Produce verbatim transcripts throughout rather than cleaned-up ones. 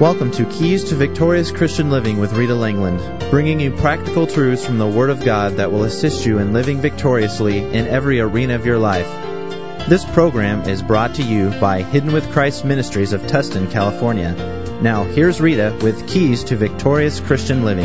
Welcome to Keys to Victorious Christian Living with Rita Langland, bringing you practical truths from the Word of God that will assist you in living victoriously in every arena of your life. This program is brought to you by Hidden with Christ Ministries of Tustin, California. Now, here's Rita with Keys to Victorious Christian Living.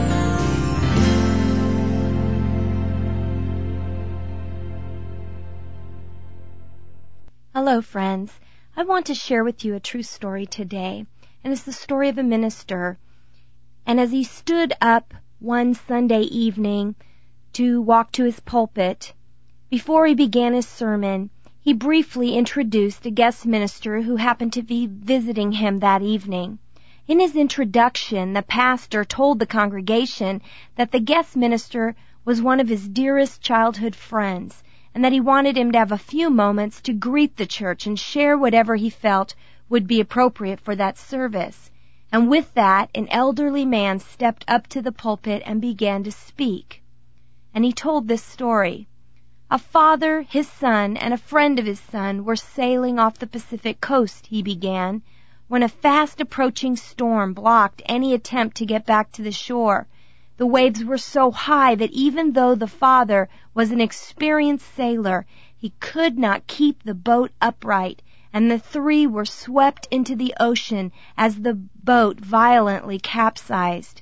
Hello, friends. I want to share with you a true story today. And it's the story of a minister. And as he stood up one Sunday evening to walk to his pulpit, before he began his sermon, he briefly introduced a guest minister who happened to be visiting him that evening. In his introduction, the pastor told the congregation that the guest minister was one of his dearest childhood friends, and that he wanted him to have a few moments to greet the church and share whatever he felt would be appropriate for that service. And with that, an elderly man stepped up to the pulpit and began to speak. And he told this story. A father, his son, and a friend of his son were sailing off the Pacific coast, he began, when a fast approaching storm blocked any attempt to get back to the shore. The waves were so high that even though the father was an experienced sailor, he could not keep the boat upright, and the three were swept into the ocean as the boat violently capsized.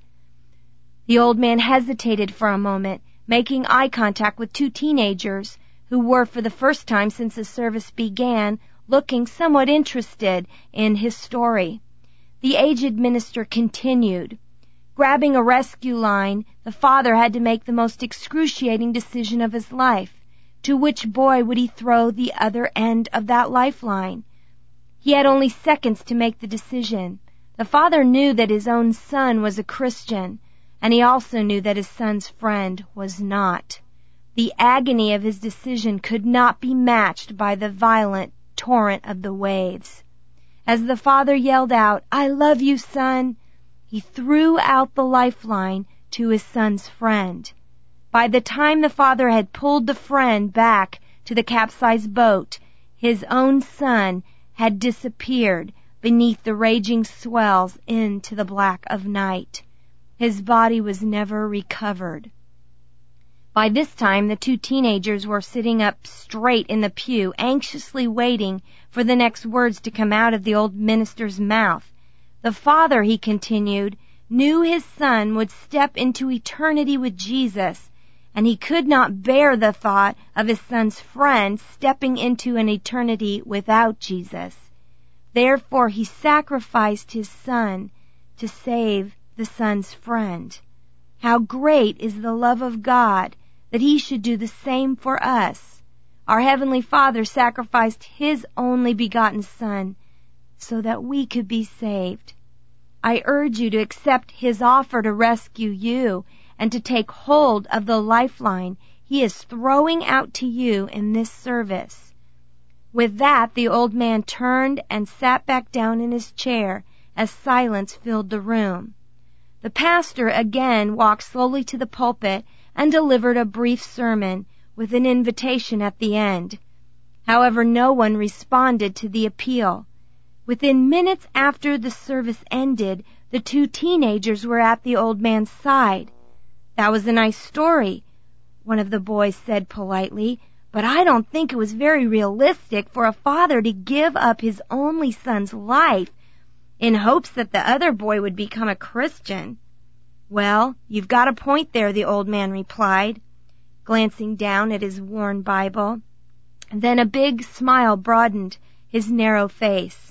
The old man hesitated for a moment, making eye contact with two teenagers who were, for the first time since the service began, looking somewhat interested in his story. The aged minister continued. Grabbing a rescue line, the father had to make the most excruciating decision of his life. To which boy would he throw the other end of that lifeline? He had only seconds to make the decision. The father knew that his own son was a Christian, and he also knew that his son's friend was not. The agony of his decision could not be matched by the violent torrent of the waves. As the father yelled out, "I love you, son," he threw out the lifeline to his son's friend. By the time the father had pulled the friend back to the capsized boat, his own son had disappeared beneath the raging swells into the black of night. His body was never recovered. By this time, the two teenagers were sitting up straight in the pew, anxiously waiting for the next words to come out of the old minister's mouth. The father, he continued, knew his son would step into eternity with Jesus, and he could not bear the thought of his son's friend stepping into an eternity without Jesus. Therefore, he sacrificed his son to save the son's friend. How great is the love of God that he should do the same for us. Our Heavenly Father sacrificed his only begotten Son so that we could be saved. I urge you to accept his offer to rescue you and to take hold of the lifeline he is throwing out to you in this service. With that, the old man turned and sat back down in his chair as silence filled the room. The pastor again walked slowly to the pulpit and delivered a brief sermon with an invitation at the end. However, no one responded to the appeal. Within minutes after the service ended, the two teenagers were at the old man's side. "That was a nice story," one of the boys said politely, "but I don't think it was very realistic for a father to give up his only son's life in hopes that the other boy would become a Christian." "Well, you've got a point there," the old man replied, glancing down at his worn Bible. Then a big smile broadened his narrow face.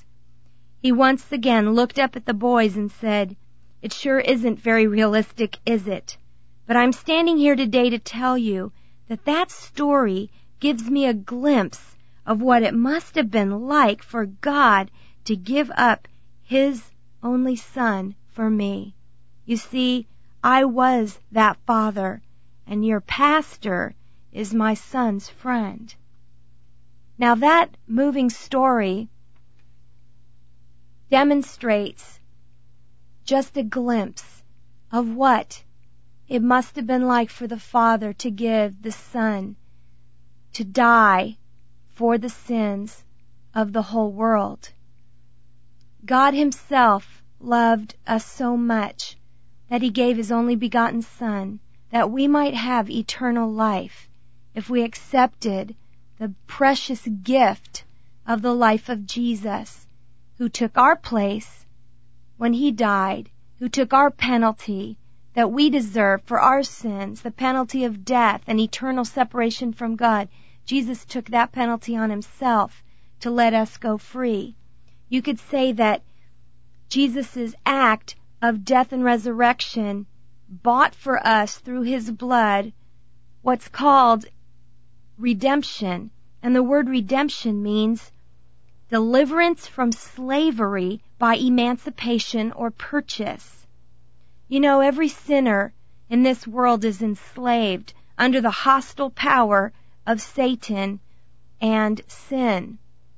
He once again looked up at the boys and said, "It sure isn't very realistic, is it? But I'm standing here today to tell you that that story gives me a glimpse of what it must have been like for God to give up his only son for me. You see, I was that father, and your pastor is my son's friend." Now that moving story demonstrates just a glimpse of what it must have been like for the Father to give the Son to die for the sins of the whole world. God himself loved us so much that he gave his only begotten Son, that we might have eternal life if we accepted the precious gift of the life of Jesus, who took our place when he died, who took our penalty that we deserve for our sins, the penalty of death and eternal separation from God. Jesus took that penalty on himself to let us go free. You could say that Jesus' act of death and resurrection bought for us through his blood what's called redemption. And the word redemption means deliverance from slavery by emancipation or purchase. You know, every sinner in this world is enslaved under the hostile power of Satan and sin.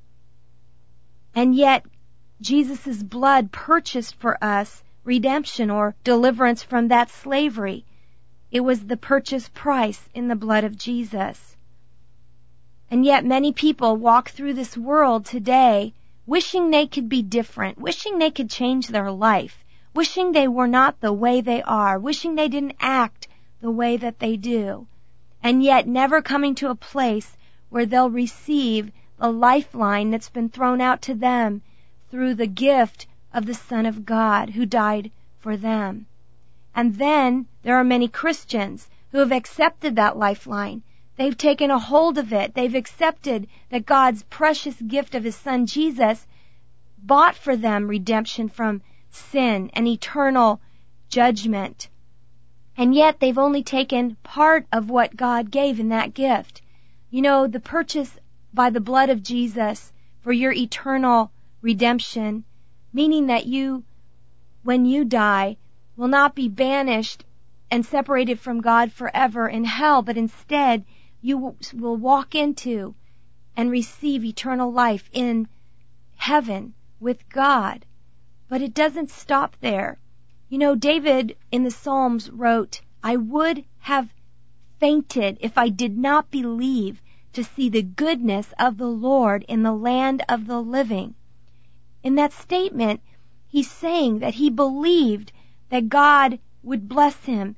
And yet, Jesus' blood purchased for us redemption or deliverance from that slavery. It was the purchase price in the blood of Jesus. And yet many people walk through this world today wishing they could be different, wishing they could change their life, wishing they were not the way they are, wishing they didn't act the way that they do, and yet never coming to a place where they'll receive the lifeline that's been thrown out to them through the gift of the Son of God who died for them. And then there are many Christians who have accepted that lifeline. They've taken a hold of it. They've accepted that God's precious gift of his Son Jesus bought for them redemption from sin and eternal judgment. And yet they've only taken part of what God gave in that gift. You know, the purchase by the blood of Jesus for your eternal redemption, meaning that you, when you die, will not be banished and separated from God forever in hell, but instead you will walk into and receive eternal life in heaven with God. But it doesn't stop there. You know, David in the Psalms wrote, "I would have fainted if I did not believe to see the goodness of the Lord in the land of the living." In that statement, he's saying that he believed that God would bless him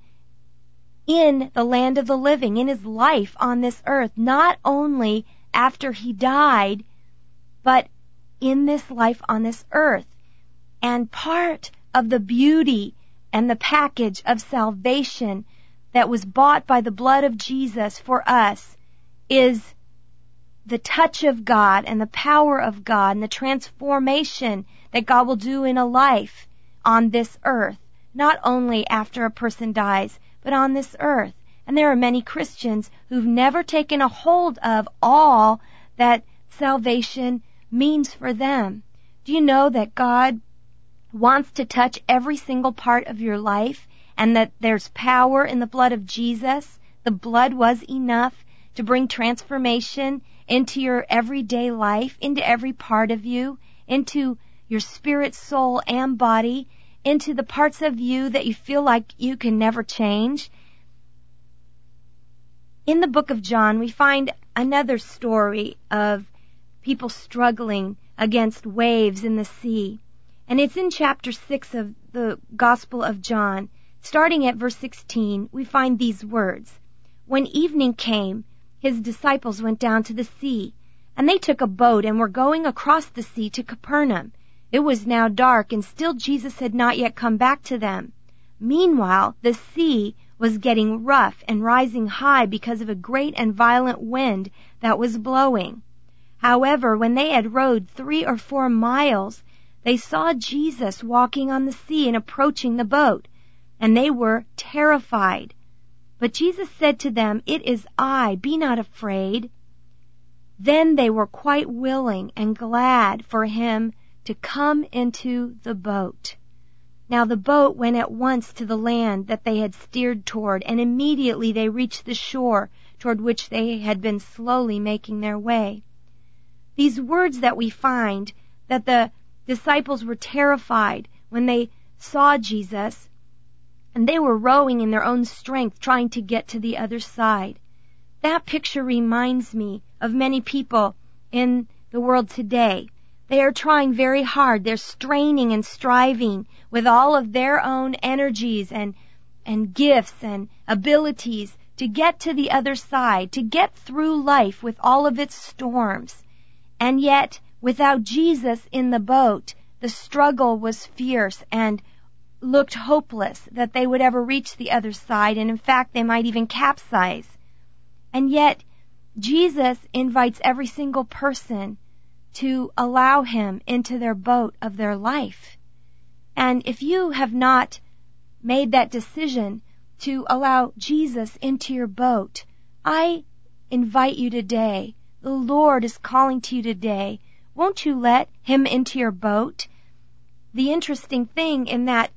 in the land of the living, in his life on this earth, not only after he died, but in this life on this earth. And part of the beauty and the package of salvation that was bought by the blood of Jesus for us is the touch of God and the power of God and the transformation that God will do in a life on this earth, not only after a person dies, but on this earth. And there are many Christians who've never taken a hold of all that salvation means for them. Do you know that God wants to touch every single part of your life, and that there's power in the blood of Jesus? The blood was enough to bring transformation into your everyday life, into every part of you, into your spirit, soul, and body, into the parts of you that you feel like you can never change. In the book of John, we find another story of people struggling against waves in the sea. And it's in chapter six of the Gospel of John. Starting at verse sixteen, we find these words. "When evening came, his disciples went down to the sea, and they took a boat and were going across the sea to Capernaum. It was now dark, and still Jesus had not yet come back to them. Meanwhile, the sea was getting rough and rising high because of a great and violent wind that was blowing. However, when they had rowed three or four miles, they saw Jesus walking on the sea and approaching the boat, and they were terrified. But Jesus said to them, 'It is I, be not afraid.' Then they were quite willing and glad for him to come into the boat. Now the boat went at once to the land that they had steered toward, and immediately they reached the shore toward which they had been slowly making their way." These words that we find, that the disciples were terrified when they saw Jesus, and they were rowing in their own strength trying to get to the other side. That picture reminds me of many people in the world today. They are trying very hard. They're straining and striving with all of their own energies and, and gifts and abilities to get to the other side, to get through life with all of its storms. And yet, without Jesus in the boat, the struggle was fierce and looked hopeless that they would ever reach the other side, and in fact, they might even capsize. And yet, Jesus invites every single person to allow him into their boat of their life. And if you have not made that decision to allow Jesus into your boat, I invite you today. The Lord is calling to you today. Won't you let him into your boat? The interesting thing in that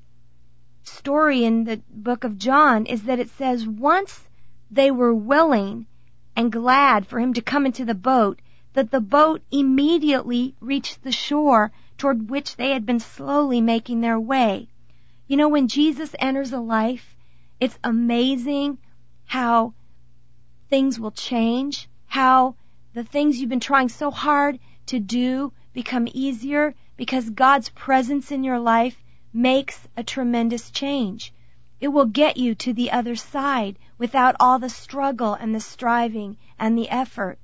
story in the book of John is that it says once they were willing and glad for him to come into the boat, that the boat immediately reached the shore toward which they had been slowly making their way. You know, when Jesus enters a life, it's amazing how things will change, how the things you've been trying so hard to do become easier because God's presence in your life makes a tremendous change. It will get you to the other side without all the struggle and the striving and the effort.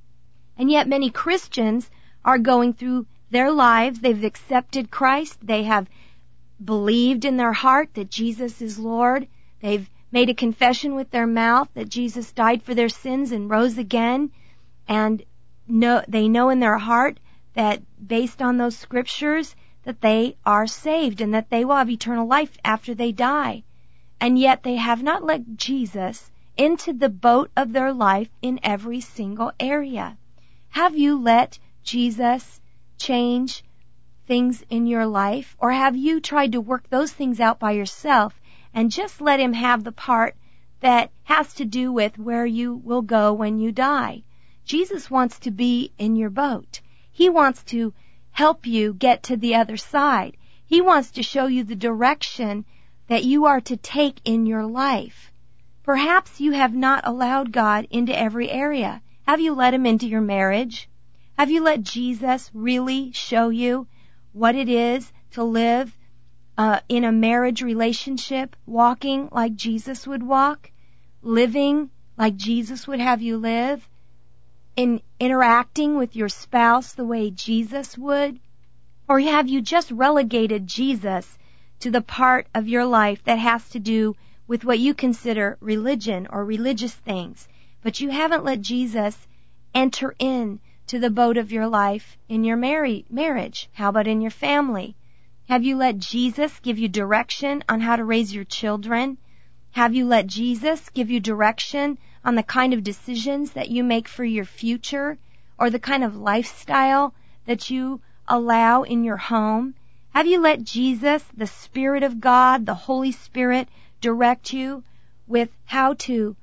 And yet many Christians are going through their lives. They've accepted Christ. They have believed in their heart that Jesus is Lord. They've made a confession with their mouth that Jesus died for their sins and rose again. And know, they know in their heart that based on those scriptures that they are saved and that they will have eternal life after they die. And yet they have not let Jesus into the boat of their life in every single area. Have you let Jesus change things in your life? Or have you tried to work those things out by yourself and just let him have the part that has to do with where you will go when you die? Jesus wants to be in your boat. He wants to help you get to the other side. He wants to show you the direction that you are to take in your life. Perhaps you have not allowed God into every area. Have you let him into your marriage? Have you let Jesus really show you what it is to live uh, in a marriage relationship, walking like Jesus would walk, living like Jesus would have you live, in interacting with your spouse the way Jesus would? Or have you just relegated Jesus to the part of your life that has to do with what you consider religion or religious things, but you haven't let Jesus enter in to the boat of your life in your marri- marriage? How about in your family? Have you let Jesus give you direction on how to raise your children? Have you let Jesus give you direction on the kind of decisions that you make for your future or the kind of lifestyle that you allow in your home? Have you let Jesus, the Spirit of God, the Holy Spirit, direct you with how to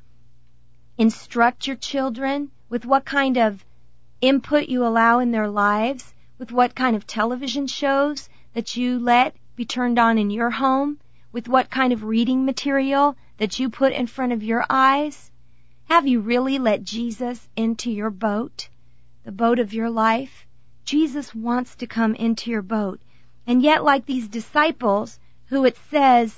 instruct your children, with what kind of input you allow in their lives, with what kind of television shows that you let be turned on in your home, with what kind of reading material that you put in front of your eyes? Have you really let Jesus into your boat, the boat of your life? Jesus wants to come into your boat. And yet, like these disciples, who it says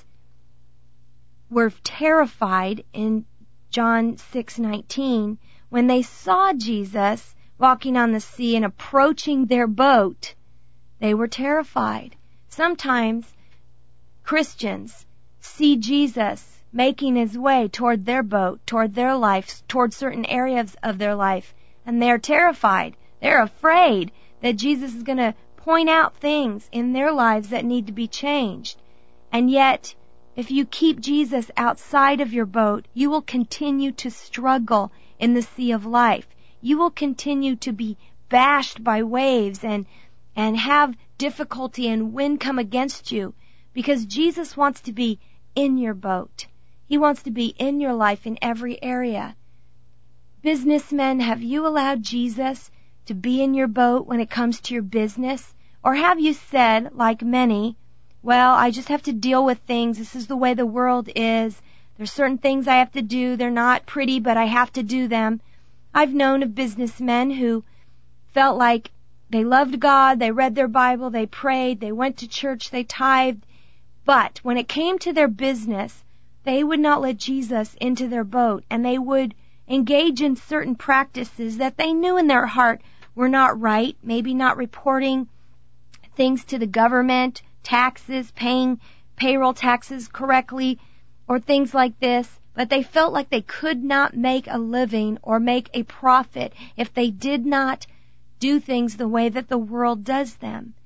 were terrified in John six nineteen, when they saw Jesus walking on the sea and approaching their boat, they were terrified. Sometimes Christians see Jesus making his way toward their boat, toward their life, toward certain areas of their life, and they're terrified. They're afraid that Jesus is going to point out things in their lives that need to be changed. And yet, if you keep Jesus outside of your boat, you will continue to struggle in the sea of life. You will continue to be bashed by waves and and have difficulty and wind come against you, because Jesus wants to be in your boat. He wants to be in your life in every area. Businessmen, have you allowed Jesus to be in your boat when it comes to your business? Or have you said, like many, well, I just have to deal with things. This is the way the world is. There's certain things I have to do. They're not pretty, but I have to do them. I've known of businessmen who felt like they loved God, they read their Bible, they prayed, they went to church, they tithed. But when it came to their business, they would not let Jesus into their boat, and they would engage in certain practices that they knew in their heart were not right, maybe not reporting things to the government, taxes, paying payroll taxes correctly, or things like this, but they felt like they could not make a living or make a profit if they did not do things the way that the world does them.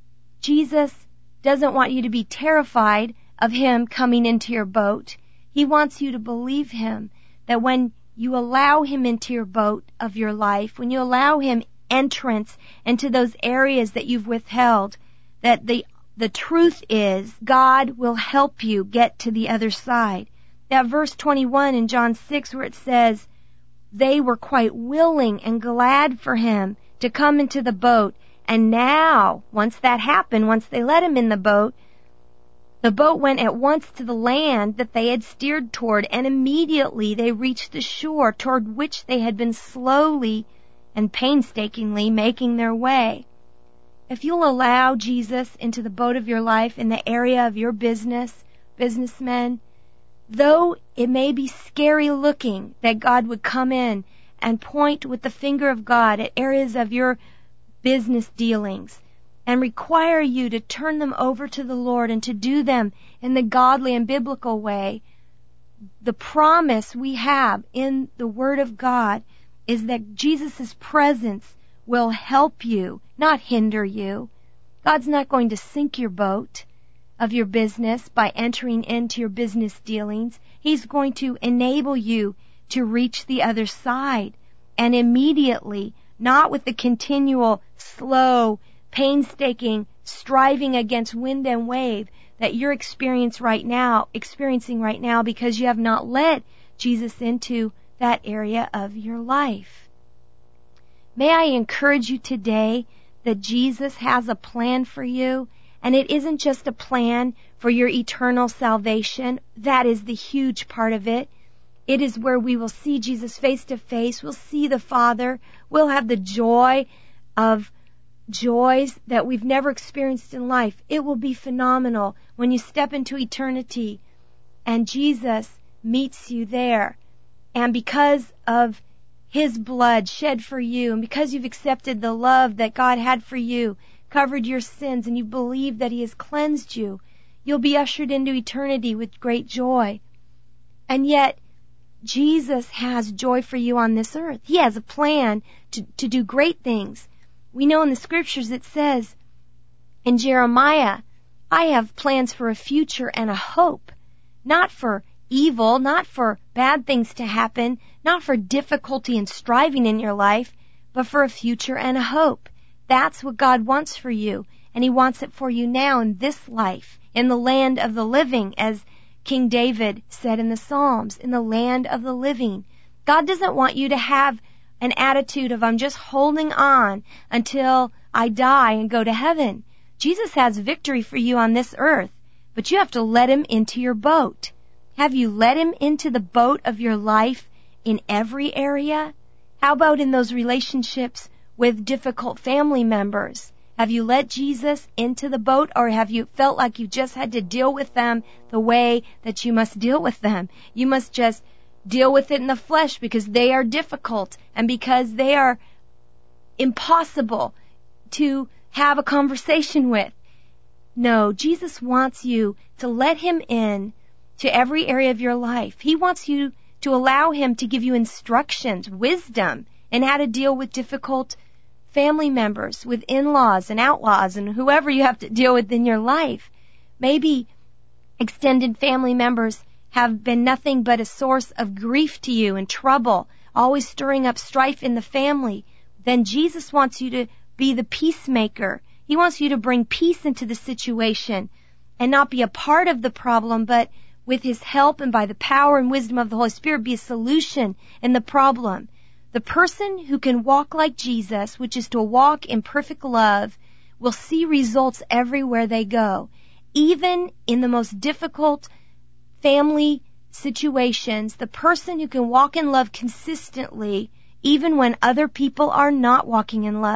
Jesus doesn't want you to be terrified of Him coming into your boat. He wants you to believe Him, that when you allow Him into your boat of your life, when you allow Him entrance into those areas that you've withheld, that the the truth is God will help you get to the other side. That verse twenty-one in John six where it says, they were quite willing and glad for Him to come into the boat. And now, once that happened, once they let Him in the boat, the boat went at once to the land that they had steered toward, and immediately they reached the shore toward which they had been slowly and painstakingly making their way. If you'll allow Jesus into the boat of your life in the area of your business, businessmen, though it may be scary looking that God would come in and point with the finger of God at areas of your business dealings and require you to turn them over to the Lord and to do them in the godly and biblical way, the promise we have in the Word of God is that Jesus' presence will help you, not hinder you. God's not going to sink your boat of your business by entering into your business dealings. He's going to enable you to reach the other side, and immediately, not with the continual, slow, painstaking striving against wind and wave that you're experiencing right now, experiencing right now because you have not let Jesus into that area of your life. May I encourage you today that Jesus has a plan for you, and it isn't just a plan for your eternal salvation. That is the huge part of it. It is where we will see Jesus face to face. We'll see the Father. We'll have the joy of joys that we've never experienced in life. It will be phenomenal when you step into eternity and Jesus meets you there. And because of His blood shed for you, and because you've accepted the love that God had for you, covered your sins, and you believe that He has cleansed you, you'll be ushered into eternity with great joy. And yet, Jesus has joy for you on this earth. He has a plan to, to do great things. We know in the Scriptures it says in Jeremiah, I have plans for a future and a hope, not for evil, not for bad things to happen, not for difficulty and striving in your life, but for a future and a hope. That's what God wants for you, and He wants it for you now in this life, in the land of the living, as King David said in the Psalms, in the land of the living. God doesn't want you to have an attitude of, I'm just holding on until I die and go to heaven. Jesus has victory for you on this earth, but you have to let Him into your boat. Have you let Him into the boat of your life in every area? How about in those relationships with difficult family members? Have you let Jesus into the boat, or have you felt like you just had to deal with them the way that you must deal with them? You must just deal with it in the flesh because they are difficult and because they are impossible to have a conversation with. No, Jesus wants you to let Him in to every area of your life. He wants you to allow Him to give you instructions, wisdom, and how to deal with difficult family members, with in-laws and outlaws and whoever you have to deal with in your life. Maybe extended family members have been nothing but a source of grief to you and trouble, always stirring up strife in the family. Then Jesus wants you to be the peacemaker. He wants you to bring peace into the situation and not be a part of the problem, but with His help and by the power and wisdom of the Holy Spirit be a solution in the problem. The person who can walk like Jesus, which is to walk in perfect love, will see results everywhere they go. Even in the most difficult family situations, the person who can walk in love consistently, even when other people are not walking in love,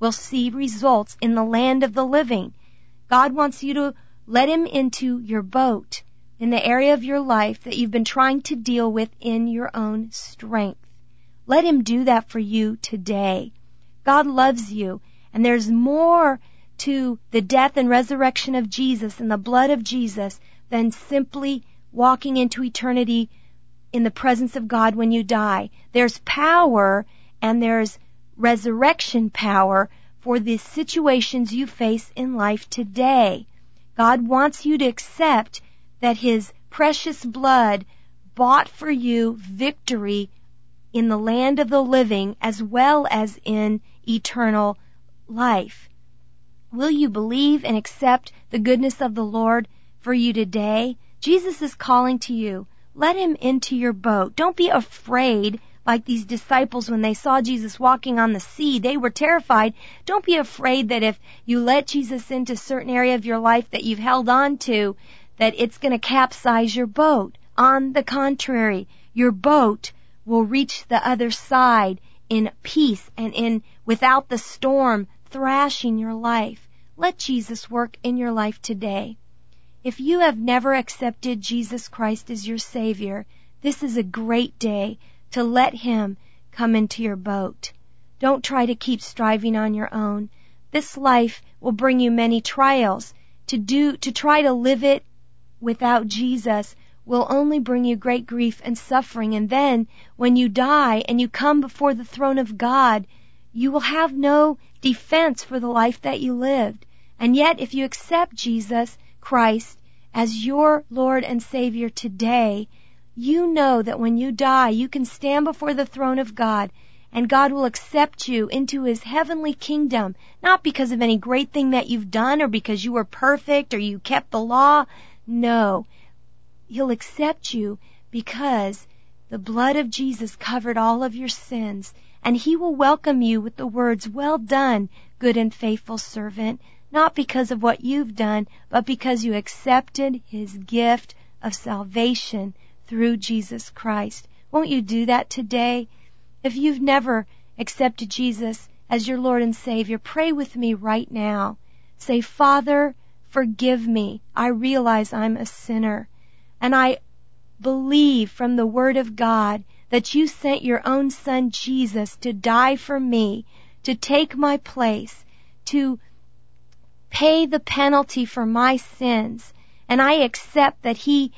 will see results in the land of the living. God wants you to let Him into your boat, in the area of your life that you've been trying to deal with in your own strength. Let Him do that for you today. God loves you, and there's more to the death and resurrection of Jesus and the blood of Jesus than simply walking into eternity in the presence of God when you die. There's power and there's resurrection power for the situations you face in life today. God wants you to accept that His precious blood bought for you victory in the land of the living as well as in eternal life. Will you believe and accept the goodness of the Lord for you today? Jesus is calling to you. Let Him into your boat. Don't be afraid like these disciples when they saw Jesus walking on the sea. They were terrified. Don't be afraid that if you let Jesus into a certain area of your life that you've held on to, that it's going to capsize your boat. On the contrary, your boat will reach the other side in peace and in without the storm thrashing your life. Let Jesus work in your life today. If you have never accepted Jesus Christ as your Savior, this is a great day to let Him come into your boat. Don't try to keep striving on your own. This life will bring you many trials. To do, to try to live it without Jesus will only bring you great grief and suffering. And then when you die and you come before the throne of God, you will have no defense for the life that you lived. And yet if you accept Jesus Christ as your Lord and Savior today, you know that when you die, you can stand before the throne of God and God will accept you into His heavenly kingdom, not because of any great thing that you've done or because you were perfect or you kept the law. No, He'll accept you because the blood of Jesus covered all of your sins, and He will welcome you with the words, "Well done, good and faithful servant," not because of what you've done, but because you accepted His gift of salvation through Jesus Christ. Won't you do that today? If you've never accepted Jesus as your Lord and Savior, pray with me right now. Say, "Father, forgive me. I realize I'm a sinner. And I believe from the Word of God that you sent your own Son Jesus to die for me, to take my place, to pay the penalty for my sins. And I accept that He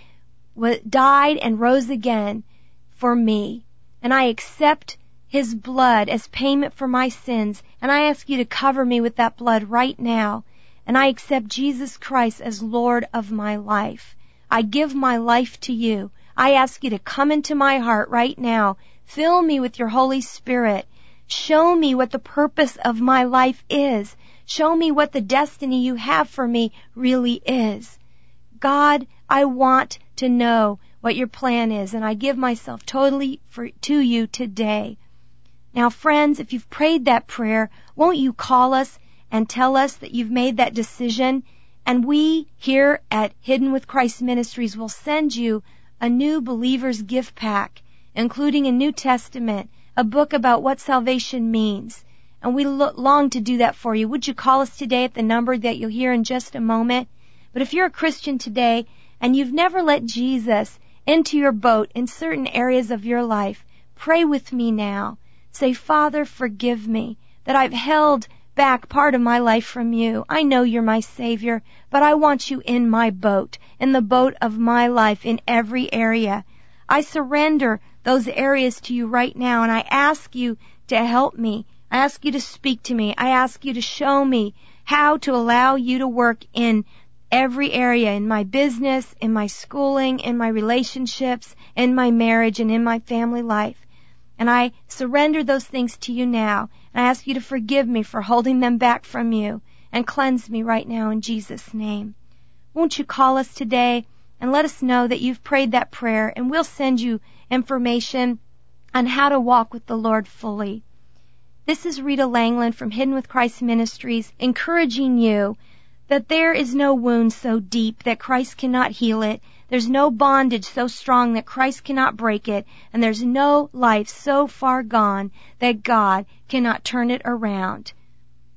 died and rose again for me. And I accept His blood as payment for my sins. And I ask you to cover me with that blood right now. And I accept Jesus Christ as Lord of my life. I give my life to you. I ask you to come into my heart right now. Fill me with your Holy Spirit. Show me what the purpose of my life is. Show me what the destiny you have for me really is. God, I want to know what your plan is, and I give myself totally for, to you today. Now, friends, if you've prayed that prayer, won't you call us and tell us that you've made that decision? And we here at Hidden with Christ Ministries will send you a new believer's gift pack, including a New Testament, a book about what salvation means. And we lo- long to do that for you. Would you call us today at the number that you'll hear in just a moment? But if you're a Christian today and you've never let Jesus into your boat in certain areas of your life, pray with me now. Say, "Father, forgive me that I've held back part of my life from you. I know you're my Savior, but I want you in my boat, in the boat of my life in every area. I surrender those areas to you right now, and I ask you to help me. I ask you to speak to me. I ask you to show me how to allow you to work in every area, in my business, in my schooling, in my relationships, in my marriage, and in my family life. And I surrender those things to you now. And I ask you to forgive me for holding them back from you and cleanse me right now in Jesus' name." Won't you call us today and let us know that you've prayed that prayer, and we'll send you information on how to walk with the Lord fully. This is Rita Langland from Hidden with Christ Ministries, encouraging you that there is no wound so deep that Christ cannot heal it. There's no bondage so strong that Christ cannot break it. And there's no life so far gone that God cannot turn it around.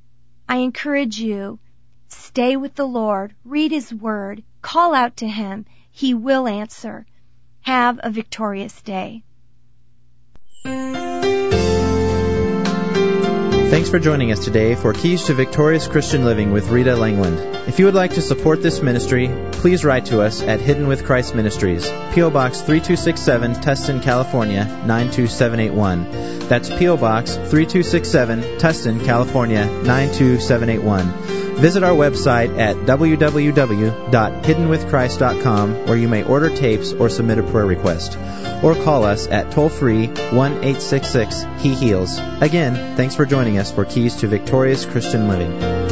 I encourage you, stay with the Lord, read His Word, call out to Him. He will answer. Have a victorious day. Thanks for joining us today for Keys to Victorious Christian Living with Rita Langland. If you would like to support this ministry, please write to us at Hidden with Christ Ministries, P O. Box three two six seven, Tustin, California, nine two seven eight one. That's P O. Box three two six seven, Tustin, California, nine two seven eight one. Visit our website at w w w dot hidden with christ dot com, where you may order tapes or submit a prayer request. Or call us at toll-free one eight six six He Heals. Again, thanks for joining us for Keys to Victorious Christian Living.